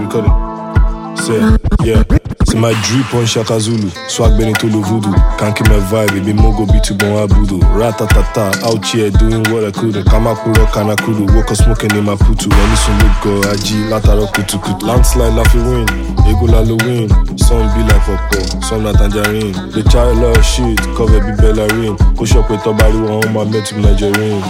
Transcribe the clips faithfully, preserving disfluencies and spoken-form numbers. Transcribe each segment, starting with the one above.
recording. Say, yeah. C'est my drip on Shaka Zulu. Swag Benito le voodoo. Can't keep my vibe, baby Mogo be too bon abudo. Ratatata, out here doing what I couldn't. Kamakuro Kanakuru, woke up smoking in my putu. Any sun look go, Aji, Lataro Kutu Kutu. Landslide, Laffy win, Ego Halloween. Some be like Popo, some not tangerine. The child love shit, cover be Bellarine. Push up with Tobaru on my met to Nigerian.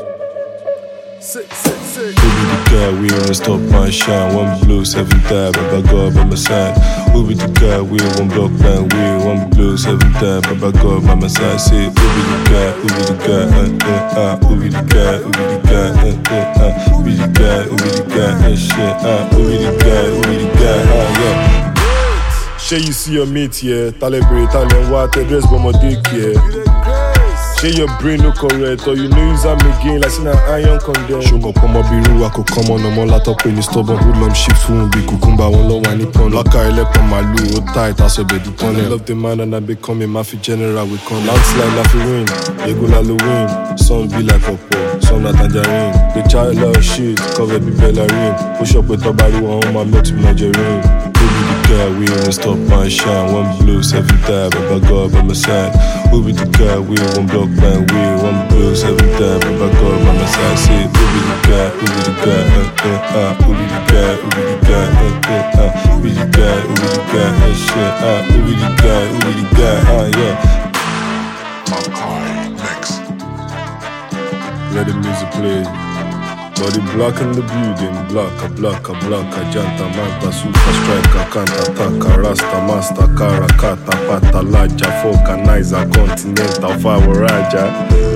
Who be the guy, we won't stop my shine. One blue, seven die, Baba God by my side. Who be the guy, we won't block my wheel. One blue, seven die, Baba God by my side. Say, who be the guy, who be the guy, uh, uh, uh. Who be the guy, who be the guy, uh, uh, uh. Who be the guy, who be the guy, uh, shit, uh. Who be the guy, who be the guy, uh, yeah. Shey you see your mate, yeah. Talibre, Italian water, dress by my dick, yeah. Shey your brain no correct, or you know use am again like say na iron condemn. Show up ọmọ bí irú wa kò kọ́mọ ọmọ látọ̀ pé ní stubborn hoodlum shift fún bí kùkúmbà wọn lọ́wọ́ ní pọ́n. Lákà ẹlẹ́pọ̀n màlúù ó tight aṣọ́bẹ̀dù tọ́lẹ̀. I love the man and I become a mafia general with con. Landslide Laffy win, Ego Halloween. Some be like Popo, some na tangerine. The child love shit, cover be Bellarine. Push up with Tobaru on my met to Nigerian. Who be the guy, we won't stop my shine. One blue, seven die, Baba God by my side. Who be the guy, we won't block my wheel. One blue, seven die, Baba God by my side. Say, who be the guy, who be the guy, uh, uh, uh. Who be the guy, who be the guy, uh, uh, uh. Who be the guy, who be the guy, uh, shit, uh. Who be the guy, who be the guy, uh, yeah. Makai Mix. Let the music play. Body black in the building, black, a black, a black, a janta, manta, super striker, kanta, taka, rasta, master, kara, kata, pata, laja, foka, niza, continental, favor, raja.